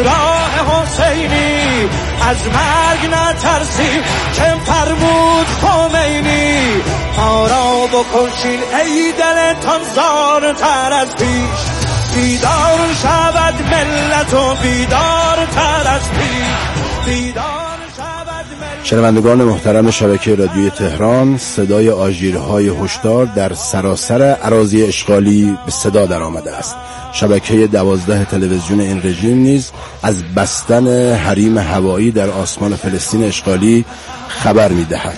راه حسینی، از مرگ نترسیم که فرمود خمینی. ما را بکشین ای دلتان زارتر از پیش، بیدار شود ملت و بیدار تر از پیش، بیدار شود ملت. شنوندگان محترم شبکه رادیوی تهران، صدای آژیرهای هشدار در سراسر اراضی اشغالی به صدا در آمده است. شبکه 12 تلویزیون این رژیم نیز از بستن حریم هوایی در آسمان فلسطین اشغالی خبر می‌دهد.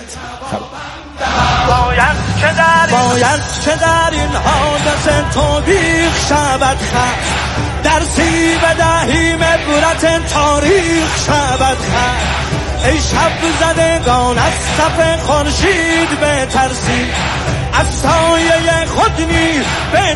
باید که در این حادثه توبیخ شود خط، درسی بدهیم عبرت تاریخ شود خط. ای شب زدگان از صف خورشید بترسید، از سایه خود نیز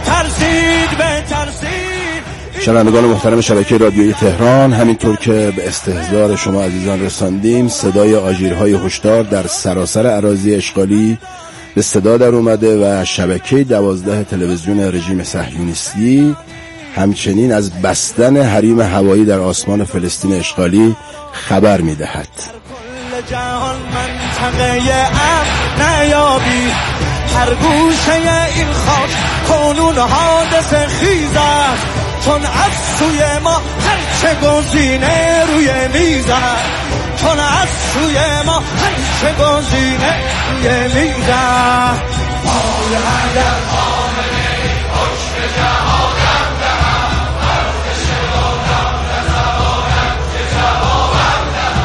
بترسید. شنوندگان محترم شبکه رادیویی تهران، همینطور که به استحضار شما عزیزان رساندیم، صدای آژیرهای هشدار در سراسر اراضی اشغالی به صدا در اومده و شبکه 12 تلویزیون رژیم صهیونیستی همچنین از بستن حریم هوایی در آسمان فلسطین اشغالی خبر می‌دهد. کل جهان منطقه امن نیابی، هر گوشه این خاک کنون حادثه خیز است، چون از سوی ما هرچه گزینه روی میز است، چون از سوی ما هرچه گزینه روی میز است. پای اگر آمنه حکم جهانم دهم، ارزش بادم نزبانم که جوابم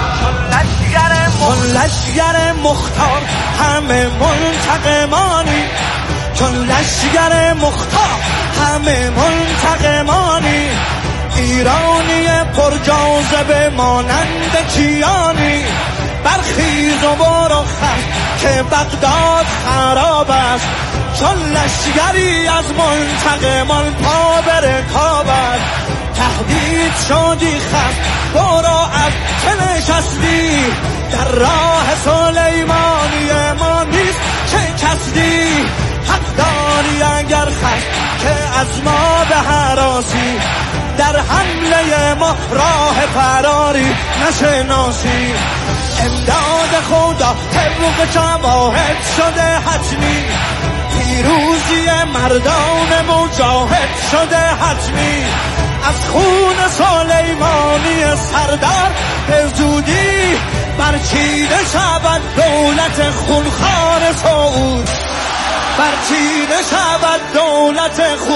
دهم. چون لشگر مختار همه منتقمانی، چون لشگر مختار همه منتقمانی. ایرانی پر جاذبه مانند کیانی، برخیز و برو خط که بغداد خراب است، چون لشگری از منتقمان پا به رکاب است. تهدید شدی خط برو از که نشستی، در راه سلیمانی ما نیست چه کسدی. حق داری اگر خط که از ما به هراسی، در حمله ما راه فراری نشناسی. امداد خدا طبق شواهد شده حتمی، پیروزی مردان مجاهد شده حتمی. از خون سلیمانی سردار به زودی برچیده شود دولت خونخوار سعود، برچیده شود دولت خون.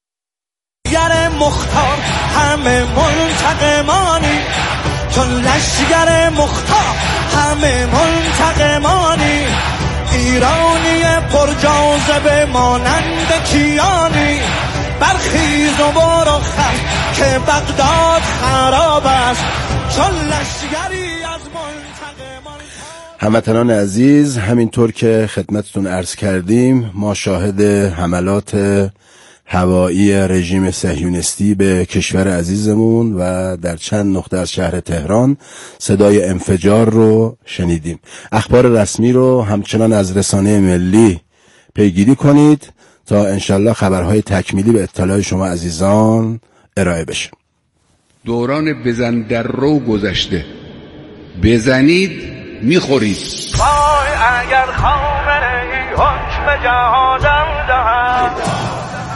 لشگر مختار همه منتقمانی، چون لشگر مختار همه منتقمانی. ایرانی پر جاذبه مانند کیانی، برخیز و برو خط که بغداد خراب است، چون لشگری از منتقمان. هموطنان عزیز، همینطور که خدمتتون عرض کردیم، ما شاهد حملات هوایی رژیم صهیونیستی به کشور عزیزمون و در چند نقطه از شهر تهران صدای انفجار رو شنیدیم. اخبار رسمی رو همچنان از رسانه ملی پیگیری کنید تا انشالله خبرهای تکمیلی به اطلاع شما عزیزان ارائه بشه. دوران بزن در رو گذشته، بزنید میخورید. وای اگر خامنه‌ای حکم جهادم دهد،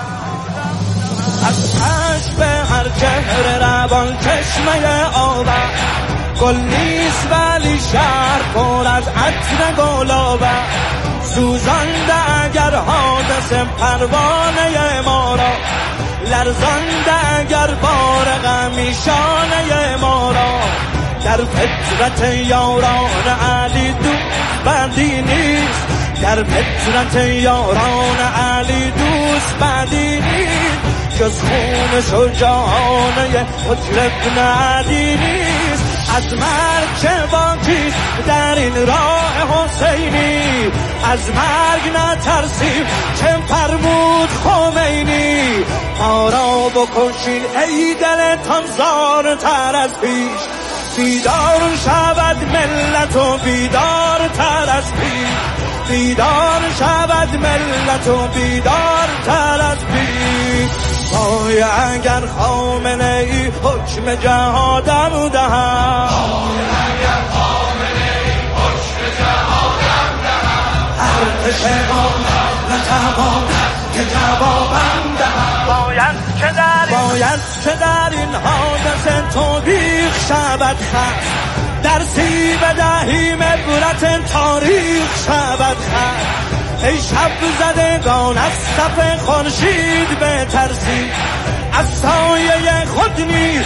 از عشق هر چهره روان چشمه آور. گل نیست ولی شهر پر از عطر گلابه، سوزانده اگر حادثه پروانه ما را، لرزانده اگر بار غمی شانه ما را. در فطرت یاران علی دوست بندی نیست، در فطرت یاران علی دوست بندی نیست، جز خون شجاعانه حجر ابن علی نیست. از مرگ چه باقی در این راه حسینی، از مرگ نترسیم چه فرمود خمینی. ما را بکشین ای دلتان زارتر از پیش، بیدار شود ملت و بیدار تر از پیش، بیدار شود ملت و بیدار تر از پیش. وای اگر خامنه‌ای حکم جهادم دهم ارتش نتوان که جوابم دهم باید که در این حادثه توبیخ شود خط درسی بدهیم عبرت تاریخ شود خط ای شب زدگان از صف خورشید بترسید از سایه خود نیز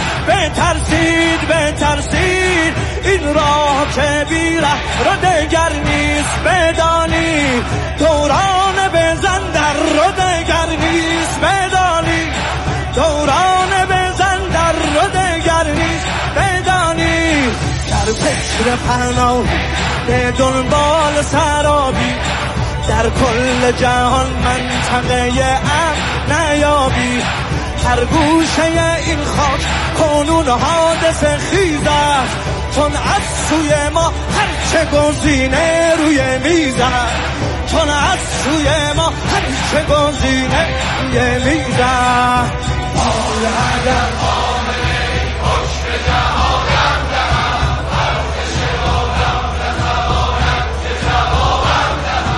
بترسید این راه که بی ره رو دگر نیست بدانید دوران بزن در رو دگر نیست بدانید دوران بزن در رو دگر نیست بدانید در فکر پناه به دنبال سرابی در کل جهان منطقه امن نیابی هر گوشه این خاک کنون حادثه خیز است چون از سوی ما هرچه گزینه روی میز است چون از سوی ما هرچه گزینه روی میز است باید آمنه حکم جهادم دهم ارتش بادم نتواند که جوابم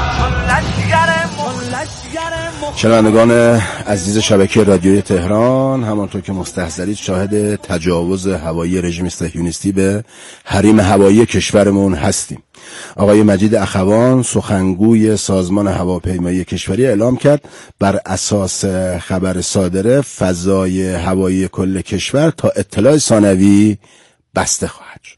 دهم. شنوندگان عزیز شبکه رادیویی تهران، همانطور که مستحضرید شاهد تجاوز هوایی رژیم صهیونیستی به حریم هوایی کشورمون هستیم. آقای مجید اخوان سخنگوی سازمان هواپیمایی کشوری اعلام کرد بر اساس خبر صادره فضای هوایی کل کشور تا اطلاع ثانوی بسته خواهد شد.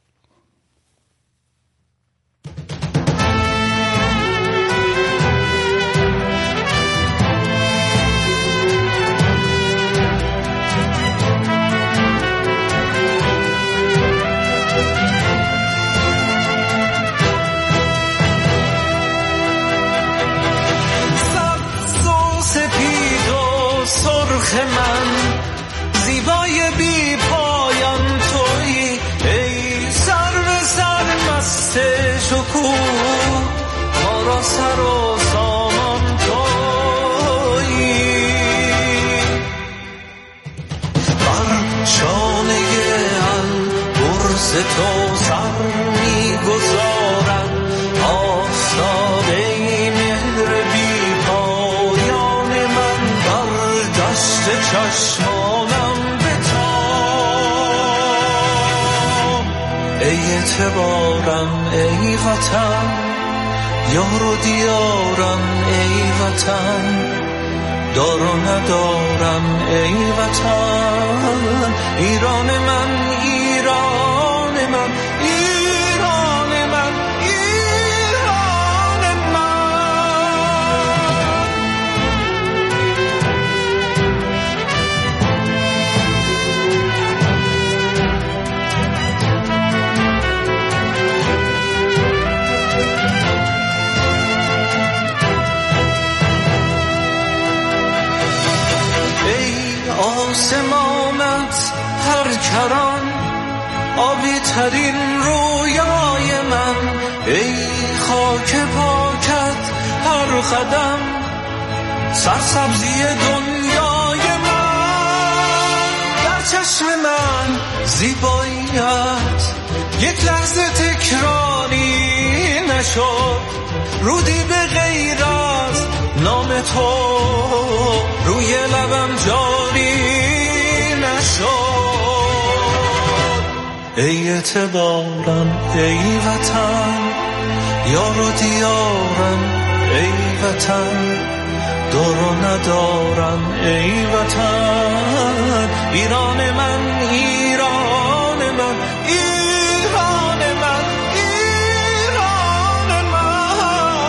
من زیبای بی پایان تویی ای سر به سر مست شکوه ما را سر و سامان تویی بر شانه البرز تو سر می گذارم آفتاب مهر بی پایان من بر دشت چشمانم بتاب ای اعتبارم ای وطن یار و دیارم ای وطن دار و ندارم ای وطن ایران من ایران من ایران من ایران من ای آسمانت هر کران آبی ترین رویای من ای خاک پاکت هر قدم سرسبزی دنیای من در چشم من زیباییت یک لحظه تکراری نشد رودی به غیر از نام تو روی لبم جاری نشد ای اعتبارم ای وطن یار و دیارم ای وطن دار و ندارم ای وطن ایران من ایران من ایران من ایران من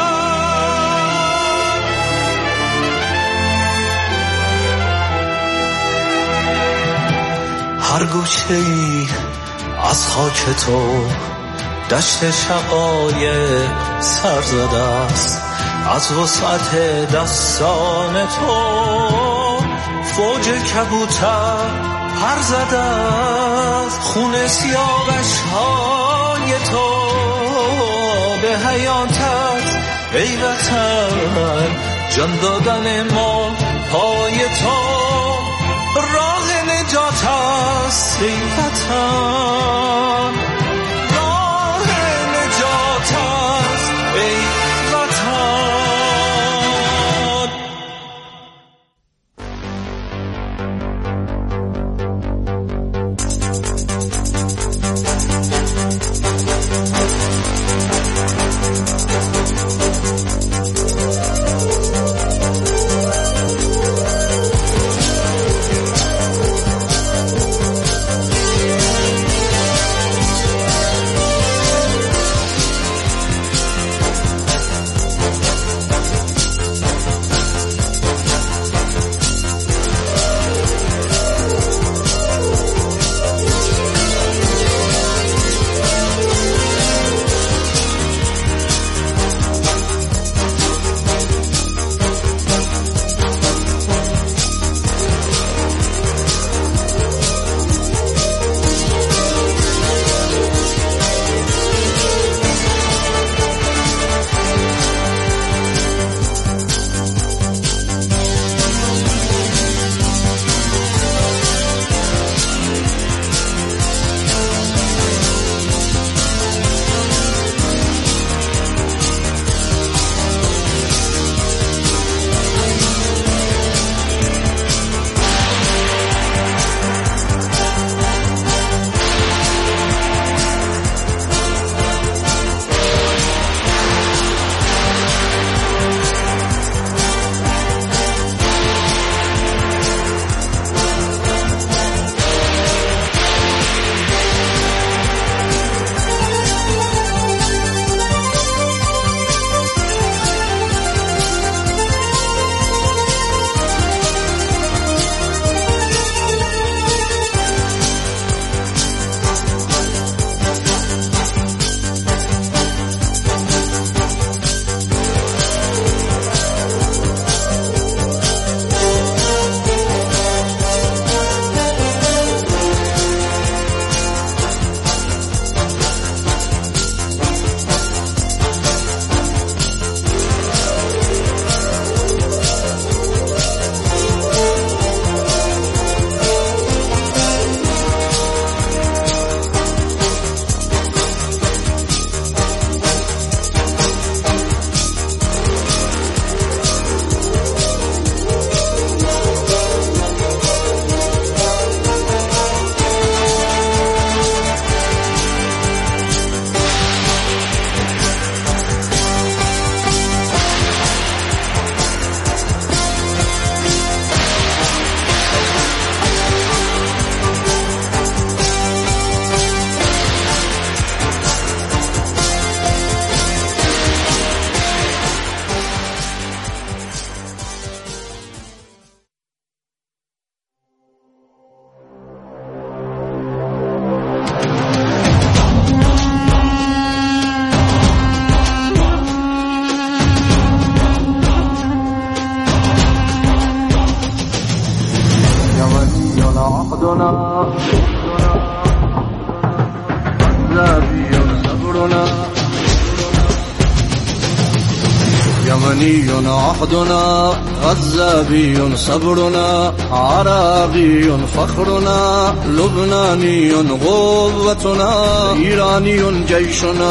هر گوشه‌ای از خاک تو دشت شقایق سر زده است از وسعت دستان تو فوج کبوتر پر زده است خون سیاوش های تو به حیاتت ای وطن جان دادن ما پای تو راه نجات است است ای وطن، راه نجات است ای وطن. يمني عهدنا غزابي صبرنا عراقي فخرنا لبناني قوتنا إيراني جيشنا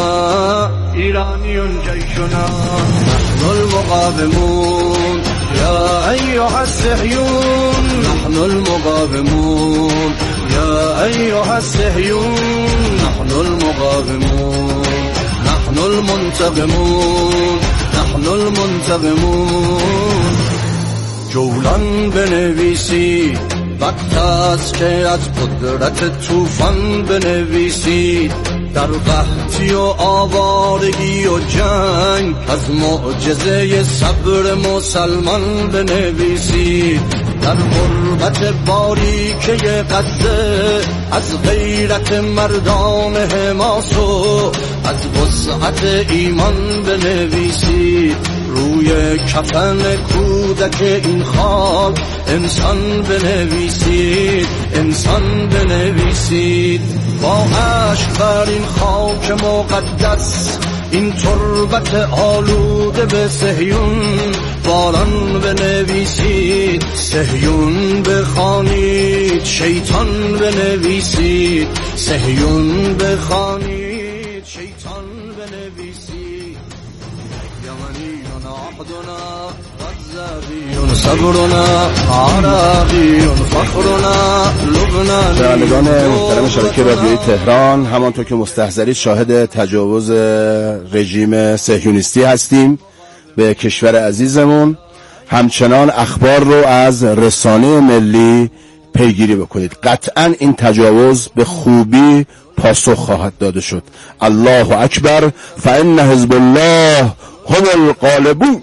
نحن المقاومون يا أيها الصهيون نحن المقاومون يا أيها الصهيون نحن المقاومون نحن المنتقمون نحن المنتقمون جولان بنویسید وقت است که از قدرت طوفان بنویسید در قحطی و آوارگی و جنگ از معجزه صبر مسلمان بنویسید در غربت باریکه غزه از غیرت مردان حماس و از وسعت ایمان بنویسید روی کفن کودک این خاک انسان بنویسید انسان بنویسید با عشق بر این خاک مقدس این تربت آلوده به صهیون باران بنویسید، صهیون بخوانید، شیطان بنویسید، صهیون بخوانید، شیطان بنویسید. یمنیون عهدنا غزالیون صبرنا عراقیون فخرنا لبنانی. شنوندگان محترم شبکه رادیویی تهران، همانطور که مستحضرید شاهد تجاوز رژیم صهیونیستی هستیم به کشور عزیزمون. همچنان اخبار رو از رسانه ملی پیگیری بکنید. قطعا این تجاوز به خوبی پاسخ خواهد داده شد. الله اکبر، فان حزب الله هم الغالبون.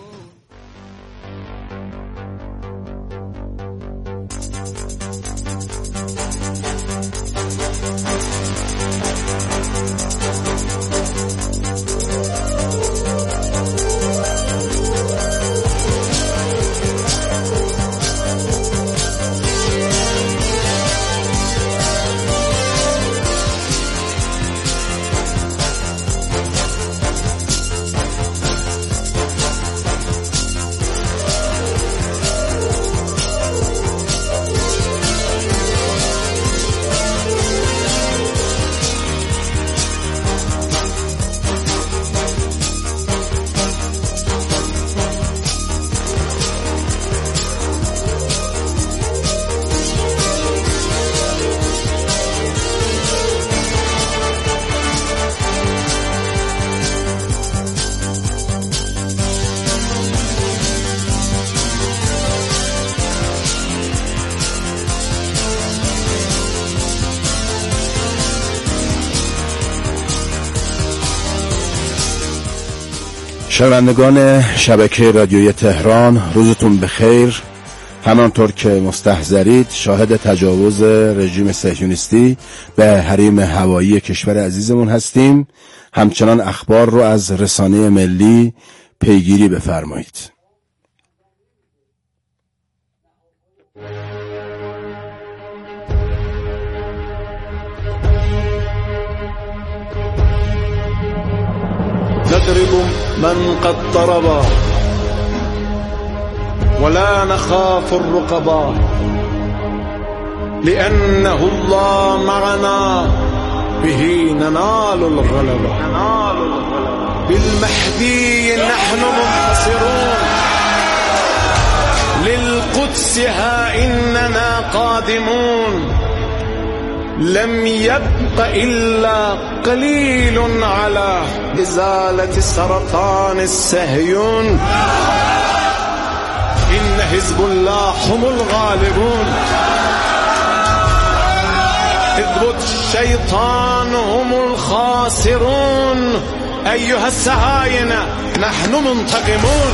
شنوندگان شبکه رادیویی تهران، روزتون بخیر. همانطور که مستحضرید شاهد تجاوز رژیم صهیونیستی به حریم هوایی کشور عزیزمون هستیم. همچنان اخبار رو از رسانه ملی پیگیری بفرمایید. نضرب من قد ضرب ولا نخاف الرقبا لأنه الله معنا به ننال الغلبة. بالمهدي نحن منتصرون للقدس ها إننا قادمون. لم يبق إلا قليل على إزالة سرطان الصهيون. إن حزب الله هم الغالبون. حزب الشيطان هم الخاسرون. أيها الصهاينة نحن منتقمون.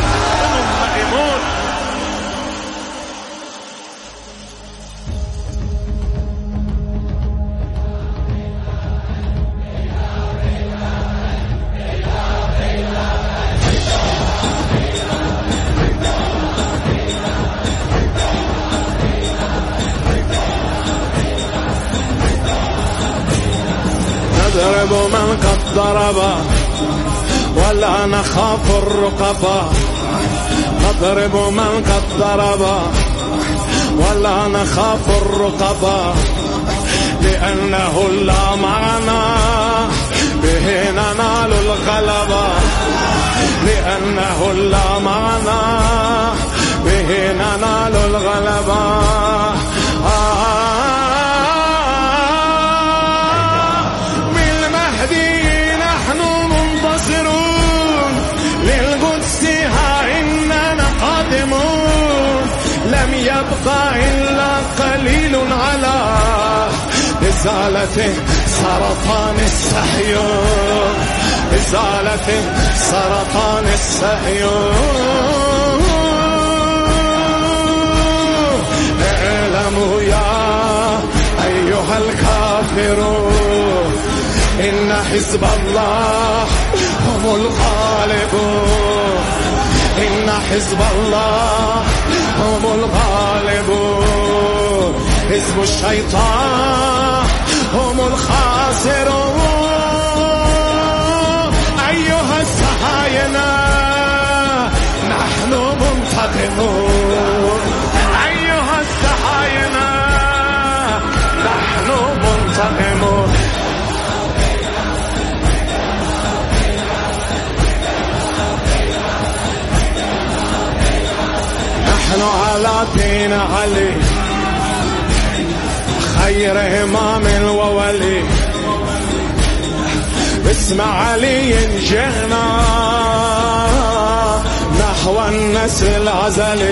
نضرب من قد ضرب ولا نخاف الرقبا. نضرب من قد ضرب ولا نخاف الرقبا لأنه الله معنا به ننال الغلبة. لأنه الله معنا به ننال الغلبة. لم يبقى إلا قليل على إزالة سرطان الصهيون. إزالة سرطان الصهيون. اعلموا يا أيها الكافرون إن حزب الله هم الغالبون. إن حزب الله هم الغالبون. حزب الشيطان هم الخاسرون. منتقم نحن على دين علي خير إمام وولي باسم علي جئنا نحو النسر الأزلي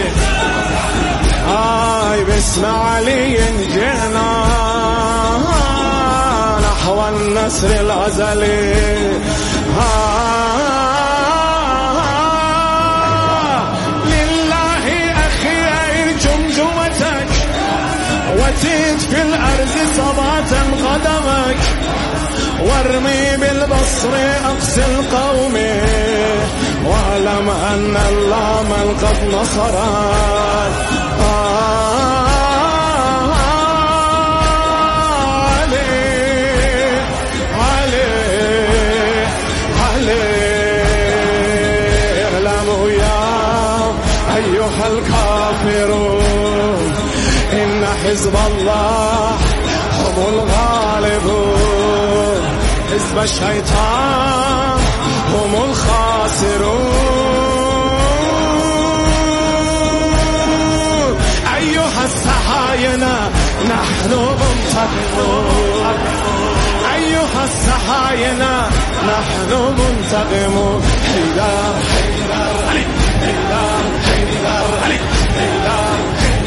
باسم علي جئنا نحو النسر الأزلي وتيت في الأرض صباتا قدمك وارمي بالبصر أقصى القوم واعلم أن الله من قد نصرك علي اعلموا يا أيها الكافرون إن حزب الله هم الغالبون حزب الشيطان هم الخاسرون أيها السحاينة نحن منتقمون أيها السحاينة نحن منتقمون حيدر حيدر علي حيدر حيدر علي حيدر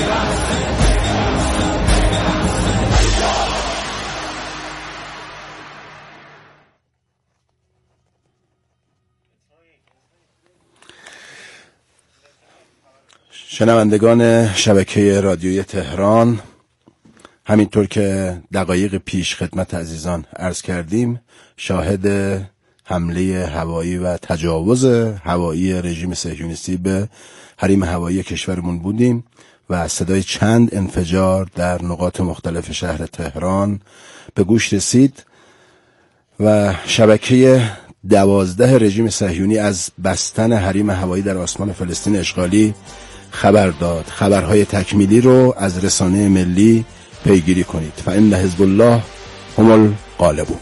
شنوندگان شبکه رادیویی تهران، همینطور که دقایق پیش خدمت عزیزان عرض کردیم، شاهد حمله هوایی و تجاوز هوایی رژیم صهیونیستی به حریم هوایی کشورمون بودیم و صدای چند انفجار در نقاط مختلف شهر تهران به گوش رسید و شبکه 12 رژیم صهیونی از بستن حریم هوایی در آسمان فلسطین اشغالی خبر داد. خبرهای تکمیلی رو از رسانه ملی پیگیری کنید. فإن حزب الله هم الغالبون.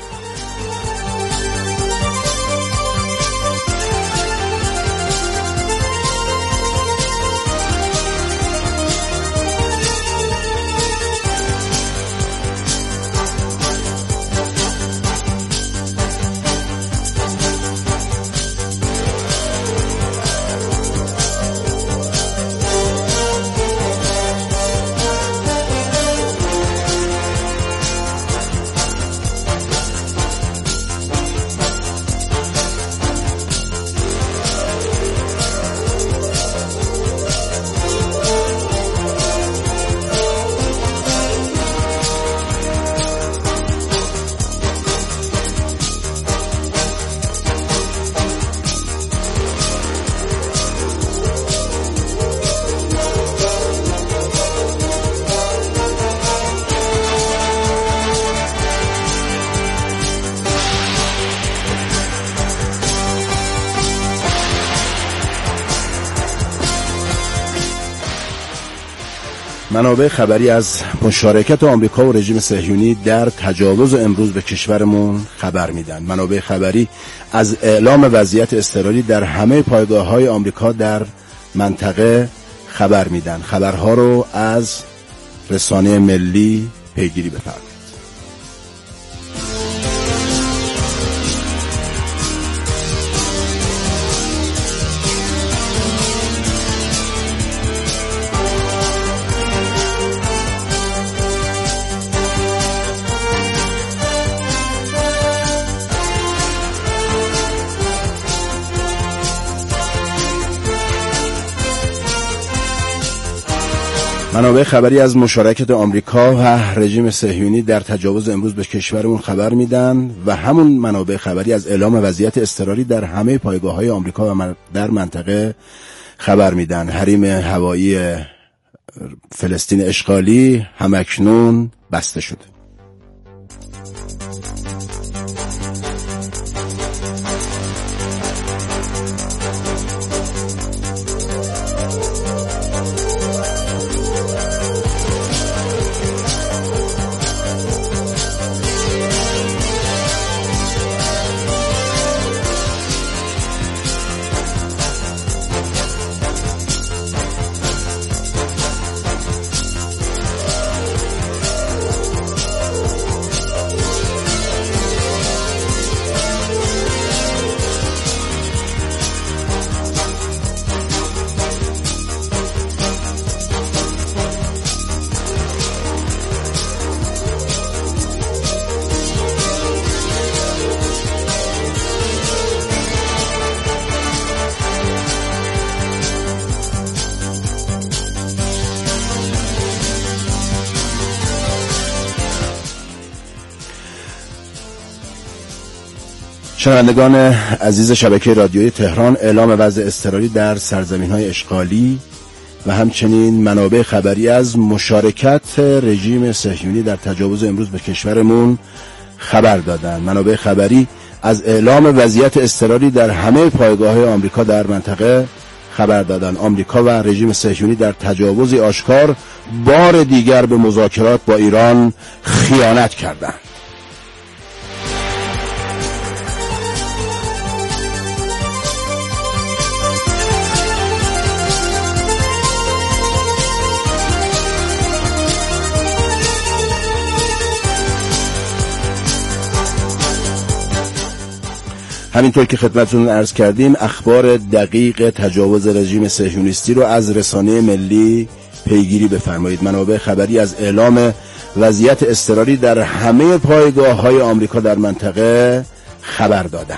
منابع خبری از مشارکت آمریکا و رژیم صهیونی در تجاوز امروز به کشورمون خبر میدن. منابع خبری از اعلام وضعیت اضطراری در همه پایگاه‌های آمریکا در منطقه خبر میدن. خبرها رو از رسانه ملی پیگیری بفرمایید. منابع خبری از مشارکت آمریکا و رژیم صهیونی در تجاوز امروز به کشورمون خبر میدن و همون منابع خبری از اعلام وضعیت اضطراری در همه پایگاه‌های آمریکا و در منطقه خبر میدن. حریم هوایی فلسطین اشغالی همکنون بسته شده. شنوندگان عزیز شبکه رادیویی تهران، اعلام وضع اضطراری در سرزمین‌های اشغالی و همچنین منابع خبری از مشارکت رژیم صهیونی در تجاوز امروز به کشورمون خبر دادند. منابع خبری از اعلام وضعیت اضطراری در همه پایگاه‌های آمریکا در منطقه خبر دادند. آمریکا و رژیم صهیونی در تجاوزی آشکار بار دیگر به مذاکرات با ایران خیانت کردند. همینطور که خدمتتون عرض کردیم، اخبار دقیق تجاوز رژیم صهیونیستی رو از رسانه ملی پیگیری بفرمایید. منابع خبری از اعلام وضعیت اضطراری در همه پایگاه‌های آمریکا در منطقه خبر دادند.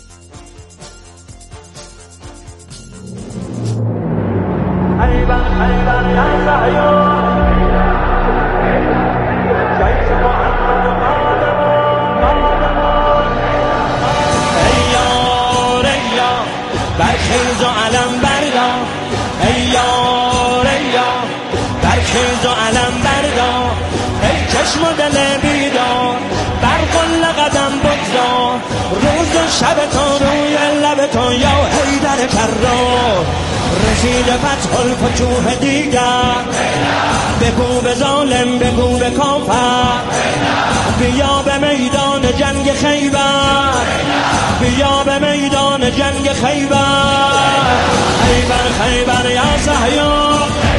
برخیز و علم بردار ای یار ای یار، برخیز و علم بردار ای چشم و دل بیدار، بر قل قدم بگذار روز و شب تو روی لب تو یا حیدر کرار. رسید فتح الفتوح دیگر، بگو به ظالم بگو به کافر، بیا به میدان جنگ خیبر، بیا به میدان جنگ خیبر. خیبر خیبر یا صهیون،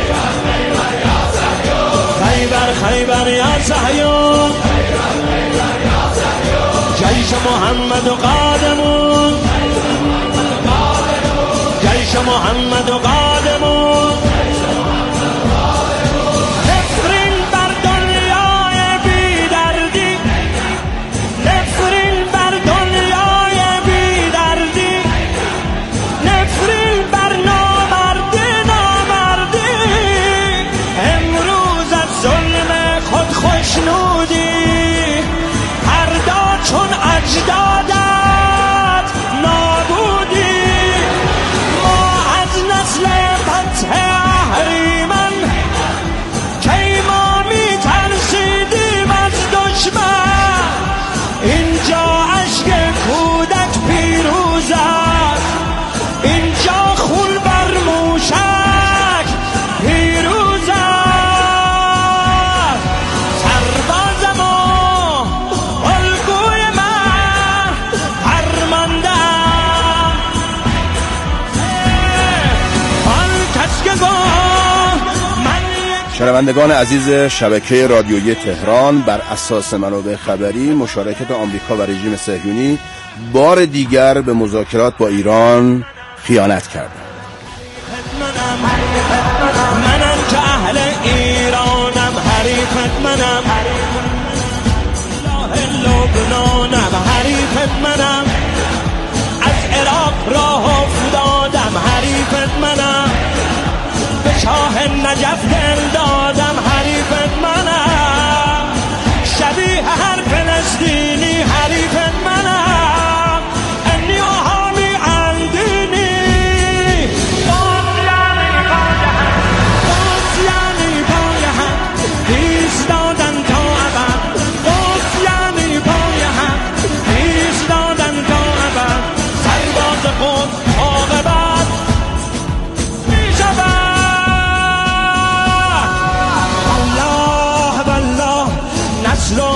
خیبر خیبر یا صهیون، جیش محمد و قادمون، جیش محمد و قادمون. نفرین بر دنیای بی دردی، نفرین بر دنیای بی دردی، نفرین بر نامردی نامردی. امروز از ظلم خود خوشنودی، فردا چون اجدادت نابودی. ما از نسل فتح اهریمن کی ما می ترسیدیم از دشمن. اینجا اشک کودک پیروز است، اینجا خون بر موشک پیروز است. سرباز ما الگوی من فرماندم، آن کس که گفت من شنوندگان عزیز شبکه رادیویی تهران، بر اساس منابع خبری مشارکت آمریکا و رژیم صهیونی بار دیگر به مذاکرات با ایران خیانت کرد. منم که اهل ایرانم، حریفت منم، راه لبنانم، حریفت منم، از عراق راه افتادم، حریفت منم، به شاه نجف دل دادم، حریفت منم.